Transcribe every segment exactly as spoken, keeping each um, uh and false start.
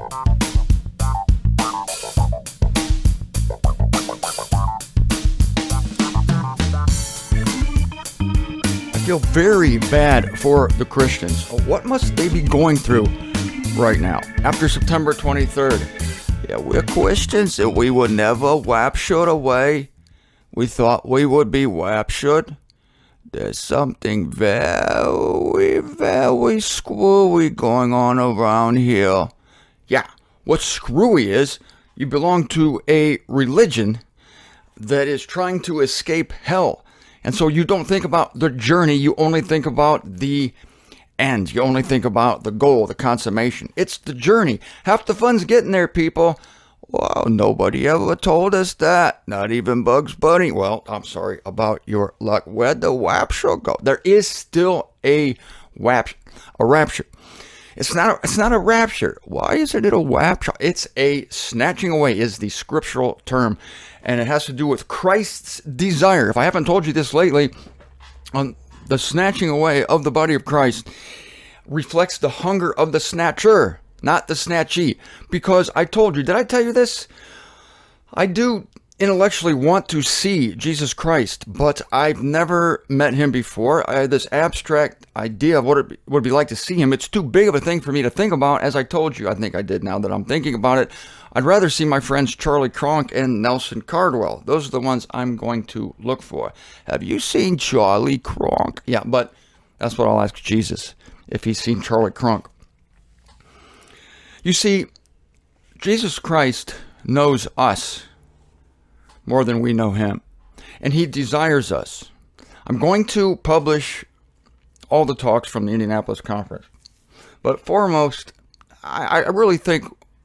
I feel very bad for the Christians. What must they be going through right now after September twenty-third? Yeah, we're Christians and we were never raptured away. We thought we would be raptured. There's something very, very screwy going on around here. Yeah, what's screwy is you belong to a religion that is trying to escape hell. And so you don't think about the journey, you only think about the end. You only think about the goal, the consummation. It's the journey. Half the fun's getting there, people. Well, nobody ever told us that. Not even Bugs Bunny. Well, I'm sorry about your luck. Where'd the rapture go? There is still a rapture. A rapture. It's not a, it's not a rapture. Why isn't it a rapture? It's a snatching away is the scriptural term. And it has to do with Christ's desire. If I haven't told you this lately, on the snatching away of the body of Christ reflects the hunger of the snatcher, not the snatchee. Because I told you, did I tell you this? I do intellectually want to see Jesus Christ, but I've never met him before. I had this abstract idea of what it would be like to see him. It's too big of a thing for me to think about. As I told you, I think I did now that I'm thinking about it. I'd rather see my friends Charlie Kronk and Nelson Cardwell. Those are the ones I'm going to look for. Have you seen Charlie Kronk? Yeah, but that's what I'll ask Jesus, if he's seen Charlie Kronk. You see, Jesus Christ knows us more than we know him, and he desires us. I'm going to publish all the talks from the Indianapolis conference, but foremost, I, I really think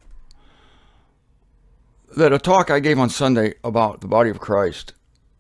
that a talk I gave on Sunday about the body of Christ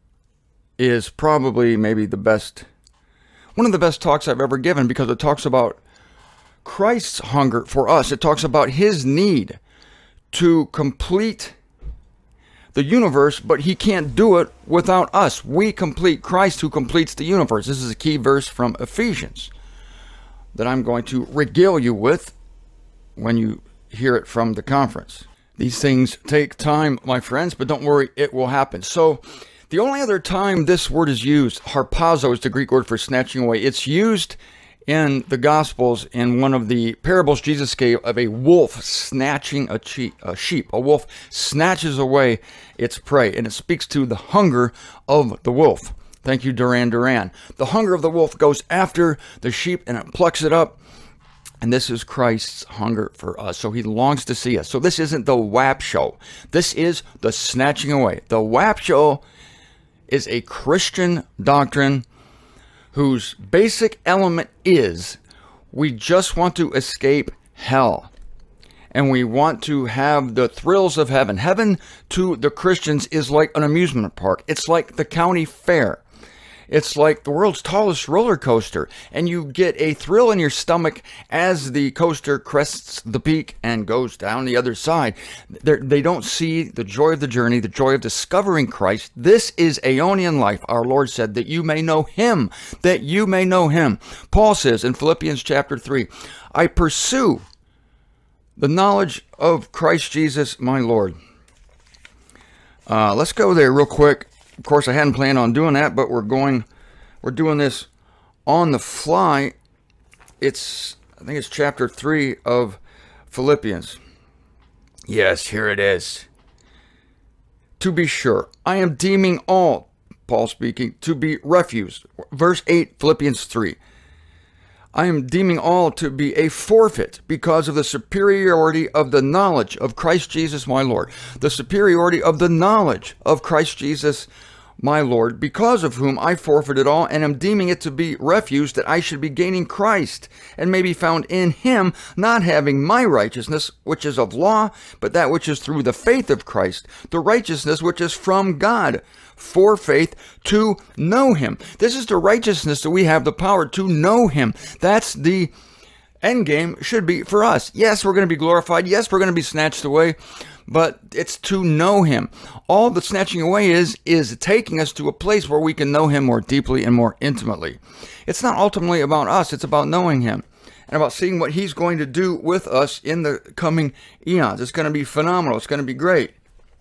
is probably maybe the best, one of the best talks I've ever given, because it talks about Christ's hunger for us. It talks about his need to complete the universe, but he can't do it without us. We complete Christ who completes the universe. This is a key verse from Ephesians that I'm going to regale you with when you hear it from the conference. These things take time, my friends, but don't worry, it will happen. So the only other time this word is used, harpazo is the Greek word for snatching away. It's used in the Gospels in one of the parables Jesus gave of a wolf snatching a, che- a sheep. A wolf snatches away its prey, and it speaks to the hunger of the wolf. Thank you, Duran Duran. The hunger of the wolf goes after the sheep, and it plucks it up. And this is Christ's hunger for us. So he longs to see us. So this isn't the W A P show. This is the snatching away. The W A P show is a Christian doctrine whose basic element is we just want to escape hell. And we want to have the thrills of heaven. Heaven to the Christians is like an amusement park. It's like the county fair. It's like the world's tallest roller coaster, and you get a thrill in your stomach as the coaster crests the peak and goes down the other side. They're, they don't see the joy of the journey, the joy of discovering Christ. This is Aeonian life. Our Lord said that you may know him, that you may know him. Paul says in Philippians chapter three, I pursue the knowledge of Christ Jesus, my Lord. Uh, let's go there real quick. Of course, I hadn't planned on doing that, but we're going, we're doing this on the fly. It's, I think it's chapter three of Philippians. Yes, here it is. To be sure, I am deeming all, Paul speaking, to be refuse. Verse eight, Philippians three. I am deeming all to be a forfeit because of the superiority of the knowledge of Christ Jesus my Lord. The superiority of the knowledge of Christ Jesus my Lord, because of whom I forfeited all and am deeming it to be refuse, that I should be gaining Christ and may be found in him, not having my righteousness, which is of law, but that which is through the faith of Christ, the righteousness which is from God, for faith to know him. This is the righteousness that we have the power to know him. That's the end game should be for us. Yes, we're going to be glorified. Yes, we're going to be snatched away, but it's to know him. All the snatching away is, is taking us to a place where we can know him more deeply and more intimately. It's not ultimately about us. It's about knowing him. and about seeing what he's going to do with us in the coming eons. It's going to be phenomenal. It's going to be great.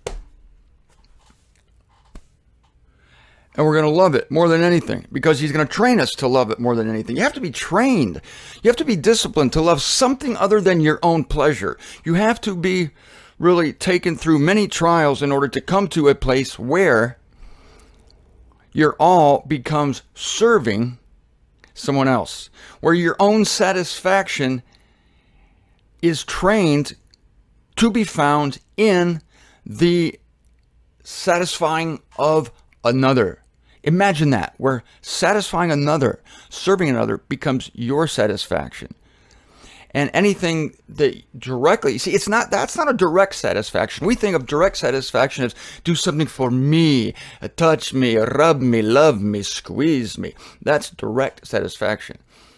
And we're going to love it more than anything because he's going to train us to love it more than anything. You have to be trained. You have to be disciplined to love something other than your own pleasure. You have to be really taken through many trials in order to come to a place where your all becomes serving someone else, where your own satisfaction is trained to be found in the satisfying of another. Imagine that, where satisfying another, serving another becomes your satisfaction. And anything that directly, see, it's not, that's not a direct satisfaction. We think of direct satisfaction as do something for me, touch me, rub me, love me, squeeze me. That's direct satisfaction.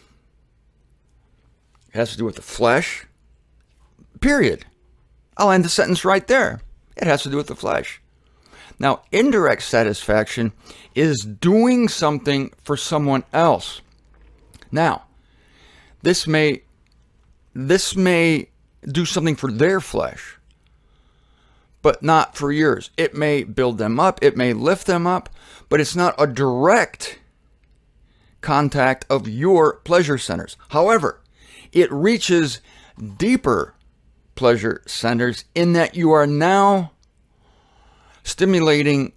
It has to do with the flesh, period. I'll end the sentence right there. It has to do with the flesh. Now, indirect satisfaction is doing something for someone else. Now, this may this may do something for their flesh, but not for yours. It may build them up, it may lift them up, but it's not a direct contact of your pleasure centers. However, it reaches deeper pleasure centers in that you are now stimulating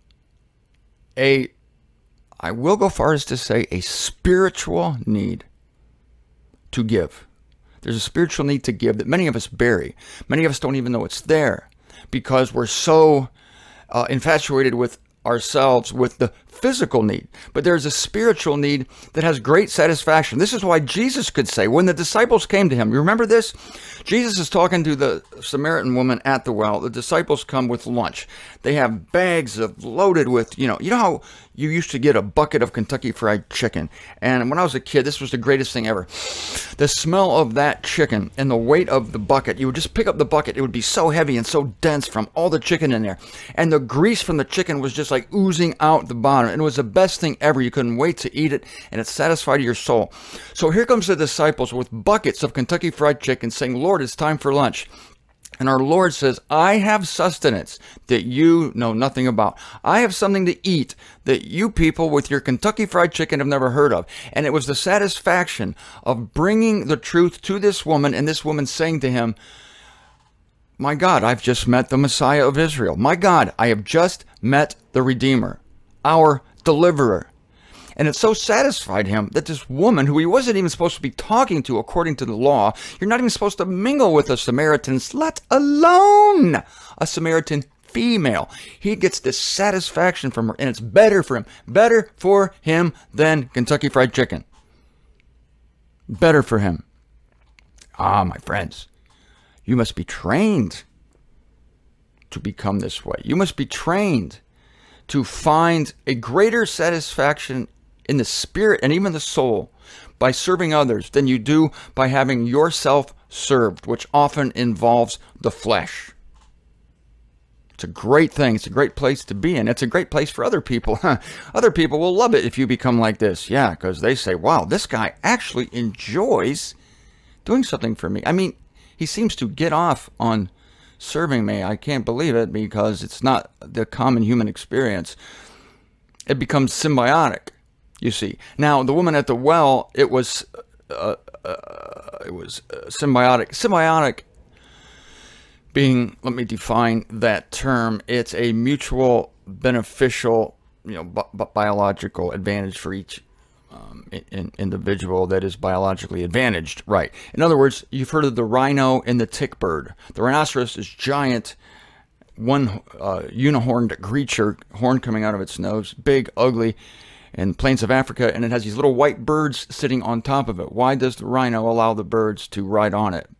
a, I will go far as to say, a spiritual need to give. There's a spiritual need to give that many of us bury. Many of us don't even know it's there because we're so uh, infatuated with ourselves with the physical need. But there's a spiritual need that has great satisfaction. This is why Jesus could say, when the disciples came to him, you remember this? Jesus is talking to the Samaritan woman at the well. The disciples come with lunch. They have bags of loaded with, you know, you know how you used to get a bucket of Kentucky Fried Chicken. And when I was a kid, this was the greatest thing ever. The smell of that chicken and the weight of the bucket, you would just pick up the bucket. It would be so heavy and so dense from all the chicken in there. And the grease from the chicken was just like oozing out the bottom. And it was the best thing ever. You couldn't wait to eat it, and it satisfied your soul. So here comes the disciples with buckets of Kentucky Fried Chicken saying, Lord, it's time for lunch. And our Lord says, I have sustenance that you know nothing about. I have something to eat that you people with your Kentucky Fried Chicken have never heard of. And it was the satisfaction of bringing the truth to this woman, and this woman saying to him, my God, I've just met the Messiah of Israel. My God, I have just met the Redeemer, our deliverer. And it so satisfied him that this woman, who he wasn't even supposed to be talking to according to the law, you're not even supposed to mingle with the Samaritans, let alone a Samaritan female. He gets this satisfaction from her, and it's better for him. Better for him than Kentucky Fried Chicken. Better for him. Ah, my friends, you must be trained to become this way. You must be trained to find a greater satisfaction in the spirit and even the soul by serving others than you do by having yourself served, which often involves the flesh. It's a great thing. It's a great place to be in. It's a great place for other people. Other people will love it if you become like this. Yeah, because they say, wow, this guy actually enjoys doing something for me. I mean, he seems to get off on serving me. I can't believe it because it's not the common human experience. It becomes symbiotic, you see. Now, the woman at the well, it was uh, uh, it was uh, symbiotic. Symbiotic being, let me define that term. It's a mutual beneficial, you know, bi- biological advantage for each Um, in, individual that is biologically advantaged, right? In other words, you've heard of the rhino and the tick bird. The rhinoceros is giant, one uh, unihorned creature, horn coming out of its nose, big, ugly, in the plains of Africa, and it has these little white birds sitting on top of it. Why does the rhino allow the birds to ride on it?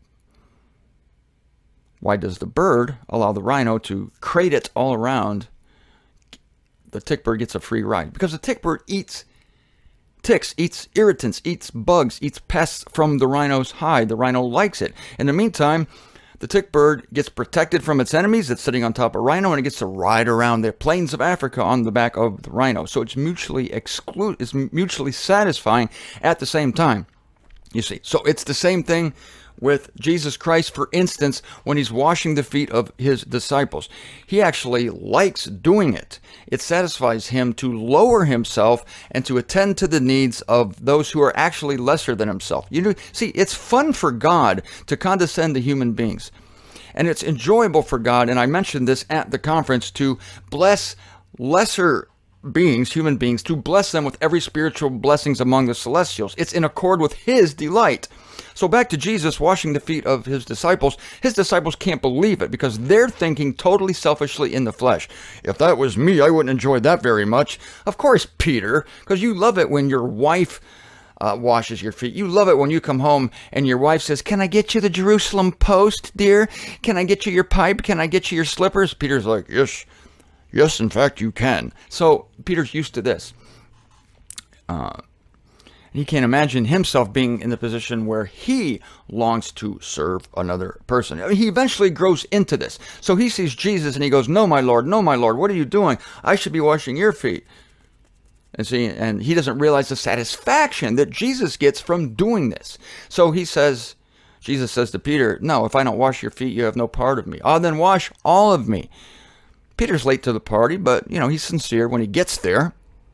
Why does the bird allow the rhino to crate it all around? The tick bird gets a free ride because the tick bird eats ticks, eats irritants, eats bugs, eats pests from the rhino's hide. The rhino likes it. In the meantime, the tick bird gets protected from its enemies. It's sitting on top of a rhino, and it gets to ride around the plains of Africa on the back of the rhino. So it's mutually exclude, it's mutually satisfying at the same time. You see, so it's the same thing with Jesus Christ, for instance, when he's washing the feet of his disciples. He actually likes doing it. It satisfies him to lower himself and to attend to the needs of those who are actually lesser than himself. You know, see, it's fun for God to condescend to human beings. And it's enjoyable for God, and I mentioned this at the conference, to bless lesser beings, human beings, to bless them with every spiritual blessings among the celestials. It's in accord with his delight. So back to Jesus washing the feet of his disciples. His disciples can't believe it because they're thinking totally selfishly in the flesh. If that was me, I wouldn't enjoy that very much. Of course, Peter, because you love it when your wife uh, washes your feet. You love it when you come home and your wife says, "Can I get you the Jerusalem Post, dear? Can I get you your pipe? Can I get you your slippers?" Peter's like, "Yes, yes, in fact, you can." So Peter's used to this. Uh, He can't imagine himself being in the position where he longs to serve another person. I mean, he eventually grows into this. So he sees Jesus and he goes, "No, my Lord, no, my Lord, what are you doing? I should be washing your feet." And see, and he doesn't realize the satisfaction that Jesus gets from doing this. So he says, Jesus says to Peter, "No, if I don't wash your feet, you have no part of me." "Oh, then wash all of me." Peter's late to the party, but, you know, he's sincere when he gets there.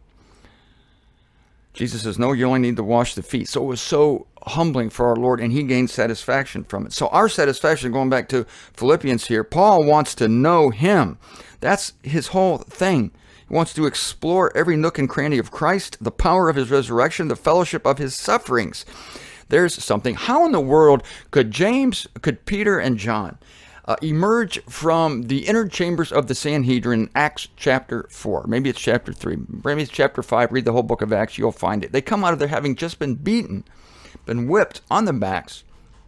Jesus says, "No, you only need to wash the feet." So it was so humbling for our Lord, and he gained satisfaction from it. So our satisfaction, going back to Philippians here, Paul wants to know him. That's his whole thing. He wants to explore every nook and cranny of Christ, the power of his resurrection, the fellowship of his sufferings. There's something. How in the world could James, could Peter and John Uh, emerge from the inner chambers of the Sanhedrin in Acts chapter four. Maybe it's chapter three. Maybe it's chapter five. Read the whole book of Acts. You'll find it. They come out of there having just been beaten, been whipped on the backs,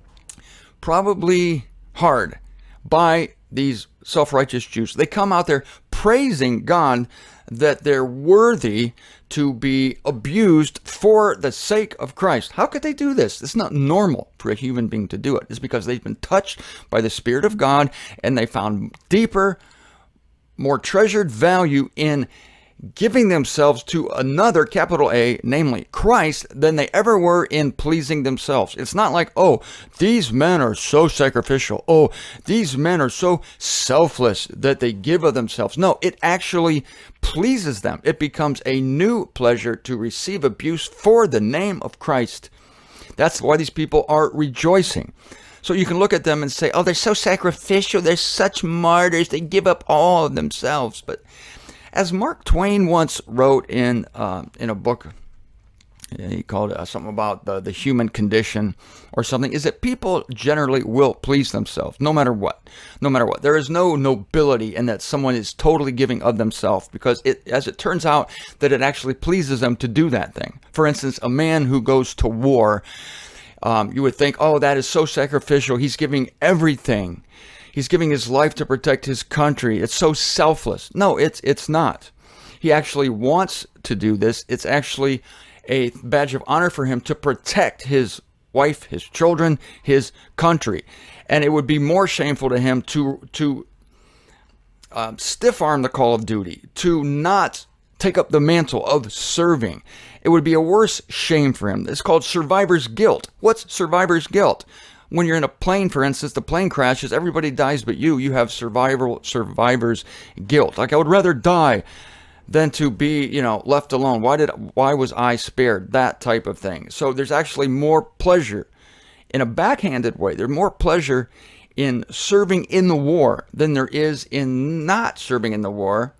probably hard, by these self-righteous Jews. They come out there praising God that they're worthy to be abused for the sake of Christ. How could they do this? It's not normal for a human being to do it. It's because they've been touched by the Spirit of God and they found deeper, more treasured value in giving themselves to another, capital A, namely Christ, than they ever were in pleasing themselves. It's not like, "Oh, these men are so sacrificial. Oh, these men are so selfless that they give of themselves." No, it actually pleases them. It becomes a new pleasure to receive abuse for the name of Christ. That's why these people are rejoicing. So you can look at them and say, "Oh, they're so sacrificial. They're such martyrs. They give up all of themselves." But as Mark Twain once wrote in uh, in a book, he called it something about the, the human condition or something, is that people generally will please themselves no matter what. No matter what. There is no nobility in that someone is totally giving of themselves, because it, as it turns out, that it actually pleases them to do that thing. For instance, a man who goes to war, um, you would think, "Oh, that is so sacrificial. He's giving everything. He's giving his life to protect his country. It's so selfless." No, it's it's not. He actually wants to do this. It's actually a badge of honor for him to protect his wife, his children, his country. And it would be more shameful to him to to um, stiff-arm the call of duty, to not take up the mantle of serving. It would be a worse shame for him. It's called survivor's guilt. What's survivor's guilt? When you're in a plane, for instance, the plane crashes, everybody dies but you. You have survival, survivor's guilt. Like, I would rather die than to be, you know, left alone. Why did, why was I spared? That type of thing. So there's actually more pleasure in a backhanded way. There's more pleasure in serving in the war than there is in not serving in the war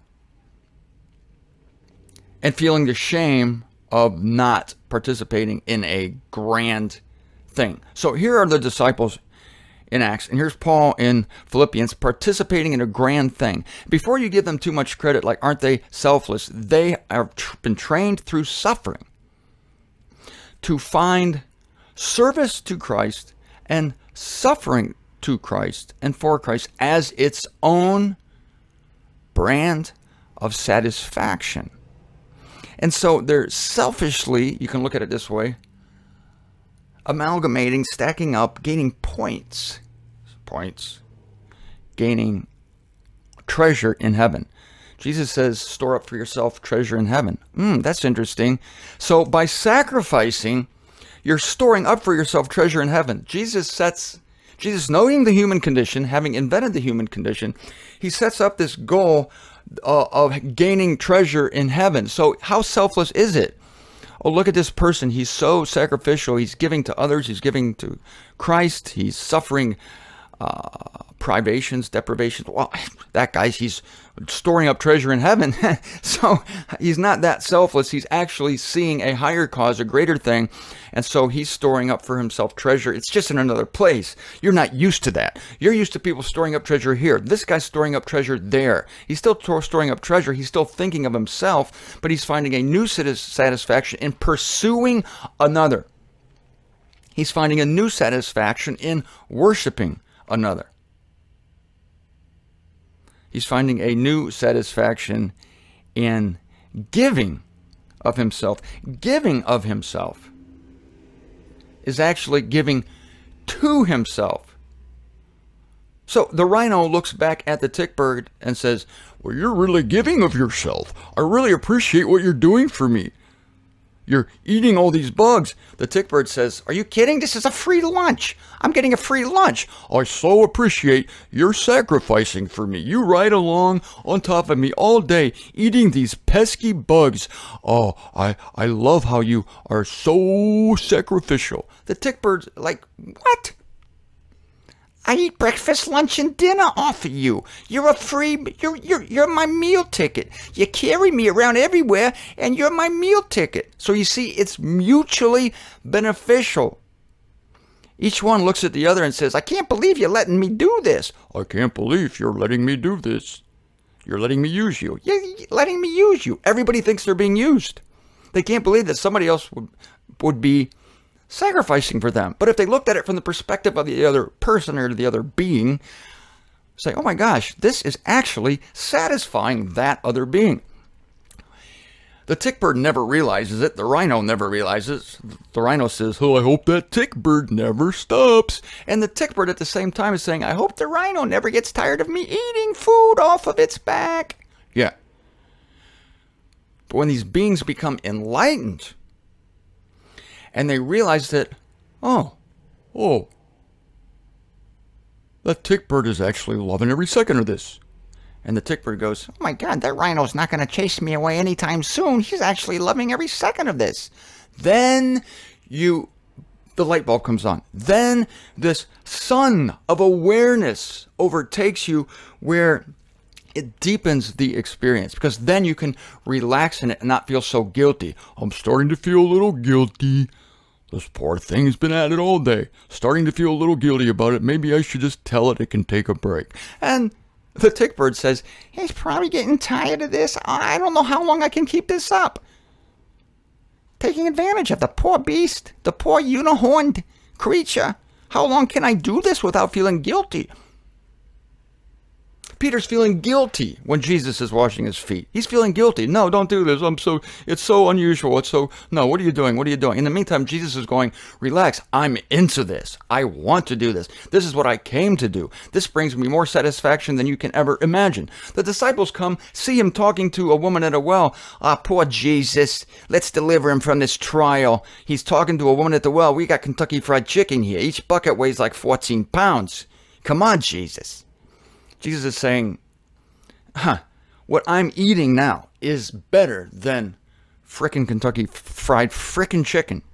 and feeling the shame of not participating in a grand thing. So here are the disciples in Acts, and here's Paul in Philippians participating in a grand thing. Before you give them too much credit, like, aren't they selfless? They have tr- been trained through suffering to find service to Christ and suffering to Christ and for Christ as its own brand of satisfaction. And so they're selfishly, you can look at it this way, amalgamating, stacking up, gaining points, points, gaining treasure in heaven. Jesus says, "Store up for yourself treasure in heaven." Mm, that's interesting. So by sacrificing, You're storing up for yourself treasure in heaven. Jesus sets, Jesus knowing the human condition, having invented the human condition, he sets up this goal uh, of gaining treasure in heaven. So how selfless is it? Oh, look at this person. He's so sacrificial. He's giving to others. He's giving to Christ. He's suffering uh, privations, deprivations. Well, that guy's, he's storing up treasure in heaven. So he's not that selfless. He's actually seeing a higher cause, a greater thing. And so he's storing up for himself treasure. It's just in another place. You're not used to that. You're used to people storing up treasure here. This guy's storing up treasure there. He's still storing up treasure. He's still thinking of himself, but he's finding a new satisfaction in pursuing another. He's finding a new satisfaction in worshiping another. He's finding a new satisfaction in giving of himself. Giving of himself is actually giving to himself. So the rhino looks back at the tick bird and says, well, you're really giving of yourself. I really appreciate what you're doing for me. You're eating all these bugs. The tick bird says, are you kidding? This is a free lunch. I'm getting a free lunch. I so appreciate your sacrificing for me. You ride along on top of me all day, eating these pesky bugs. Oh, I, I love how you are so sacrificial. The tick bird's like, what? I eat breakfast, lunch, and dinner off of you. You're a free, you're, you're, you're my meal ticket. You carry me around everywhere, and you're my meal ticket. So you see, it's mutually beneficial. Each one looks at the other and says, I can't believe you're letting me do this. I can't believe you're letting me do this. You're letting me use you. You're letting me use you. Everybody thinks they're being used. They can't believe that somebody else would, would be sacrificing for them. But if they looked at it from the perspective of the other person or the other being, say, oh my gosh, this is actually satisfying that other being. The tick bird never realizes it. The rhino never realizes. The rhino says, oh, I hope that tick bird never stops. And the tick bird at the same time is saying, I hope the rhino never gets tired of me eating food off of its back. Yeah. But when these beings become enlightened, and they realize that, oh, oh, that tick bird is actually loving every second of this. And the tick bird goes, oh my God, that rhino's not going to chase me away anytime soon. He's actually loving every second of this. Then you, the light bulb comes on. Then this sun of awareness overtakes you where it deepens the experience, because then you can relax in it and not feel so guilty. I'm starting to feel a little guilty. This poor thing's been at it all day. Starting to feel a little guilty about it. Maybe I should just tell it it can take a break. And the tick bird says, he's probably getting tired of this. I don't know how long I can keep this up. Taking advantage of the poor beast, the poor unihorned creature. How long can I do this without feeling guilty? Peter's feeling guilty when Jesus is washing his feet. He's feeling guilty. No, don't do this. I'm so, it's so unusual. It's so, no, what are you doing? What are you doing? In the meantime, Jesus is going, relax. I'm into this. I want to do this. This is what I came to do. This brings me more satisfaction than you can ever imagine. The disciples come, see him talking to a woman at a well. Ah, poor Jesus. Let's deliver him from this trial. He's talking to a woman at the well. We got Kentucky Fried Chicken here. Each bucket weighs like fourteen pounds. Come on, Jesus. Jesus is saying, huh, what I'm eating now is better than frickin' Kentucky Fried frickin' Chicken.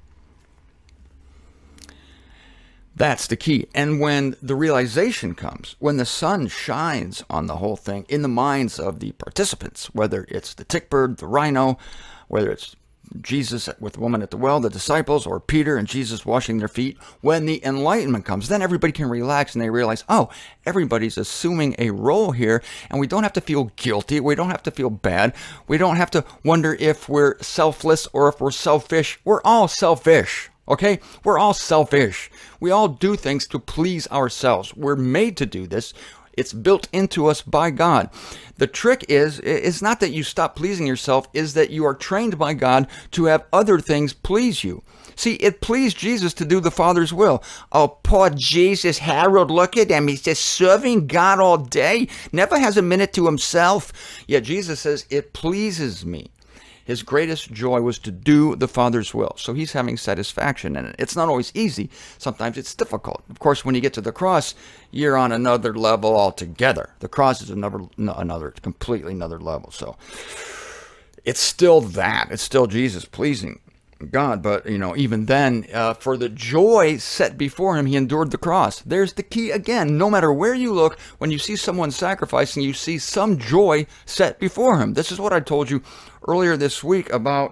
That's the key. And when the realization comes, when the sun shines on the whole thing in the minds of the participants, whether it's the tick bird, the rhino, whether it's Jesus with the woman at the well, the disciples, or Peter and Jesus washing their feet, when the enlightenment comes, then everybody can relax and they realize, oh, everybody's assuming a role here, and we don't have to feel guilty. We don't have to feel bad. We don't have to wonder if we're selfless or if we're selfish. We're all selfish, okay? We're all selfish. We all do things to please ourselves. We're made to do this. It's built into us by God. The trick is, it's not that you stop pleasing yourself, is that you are trained by God to have other things please you. See, it pleased Jesus to do the Father's will. Oh, poor Jesus, Harold, look at him. He's just serving God all day. Never has a minute to himself. Yet Jesus says, it pleases me. His greatest joy was to do the Father's will. So he's having satisfaction in it. It's not always easy. Sometimes it's difficult. Of course, when you get to the cross, you're on another level altogether. The cross is another, another completely another level. So it's still that. It's still Jesus pleasing God. But, you know, even then, uh, for the joy set before him, he endured the cross. There's the key again. No matter where you look, when you see someone sacrificing, you see some joy set before him. This is what I told you earlier this week about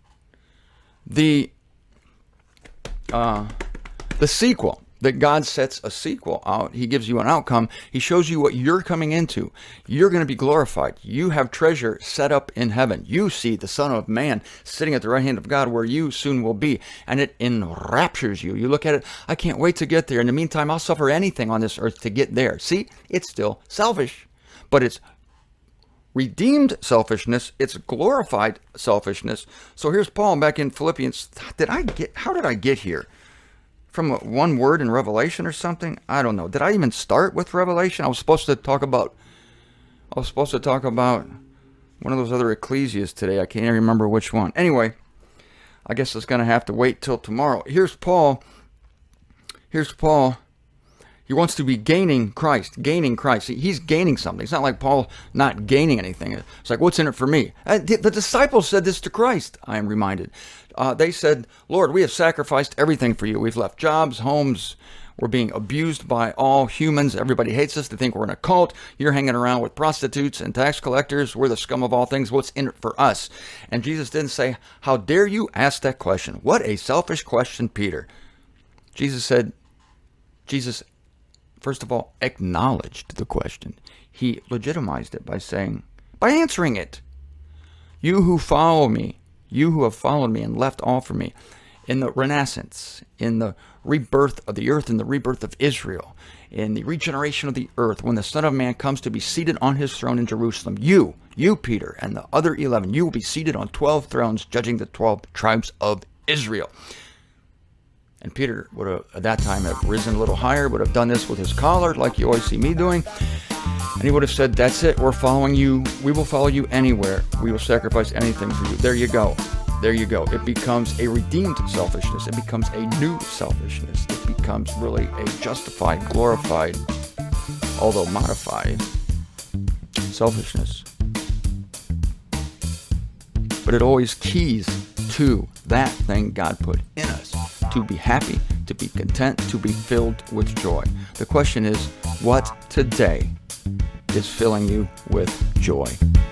the uh, the sequel. That God sets a sequel out. He gives you an outcome. He shows you what you're coming into. You're going to be glorified. You have treasure set up in heaven. You see the Son of Man sitting at the right hand of God where you soon will be. And it enraptures you. You look at it, I can't wait to get there. In the meantime, I'll suffer anything on this earth to get there. See, it's still selfish, but it's redeemed selfishness. It's glorified selfishness. So here's Paul back in Philippians. Did I get, how did I get here? From one word in Revelation or something? I don't know. Did I even start with Revelation? I was supposed to talk about, I was supposed to talk about one of those other ecclesias today. I can't even remember which one. Anyway, I guess it's going to have to wait till tomorrow. Here's Paul. Here's Paul. He wants to be gaining Christ, gaining Christ. He's gaining something. It's not like Paul not gaining anything. It's like, what's in it for me? The disciples said this to Christ, I am reminded. Uh, they said, Lord, we have sacrificed everything for you. We've left jobs, homes. We're being abused by all humans. Everybody hates us. They think we're in a cult. You're hanging around with prostitutes and tax collectors. We're the scum of all things. What's in it for us? And Jesus didn't say, how dare you ask that question? What a selfish question, Peter. Jesus said, Jesus first of all, acknowledged the question. He legitimized it by saying, by answering it. You who follow me, you who have followed me and left all for me, in the Renaissance, in the rebirth of the earth, in the rebirth of Israel, in the regeneration of the earth, when the Son of Man comes to be seated on his throne in Jerusalem, you, you, Peter, and the other eleven, you will be seated on twelve thrones, judging the twelve tribes of Israel. And Peter would have, at that time, have risen a little higher, would have done this with his collar, like you always see me doing. And he would have said, that's it, we're following you. We will follow you anywhere. We will sacrifice anything for you. There you go. There you go. It becomes a redeemed selfishness. It becomes a new selfishness. It becomes really a justified, glorified, although modified, selfishness. But it always keys to that thing God put in us. To be happy, to be content, to be filled with joy. The question is, what today is filling you with joy?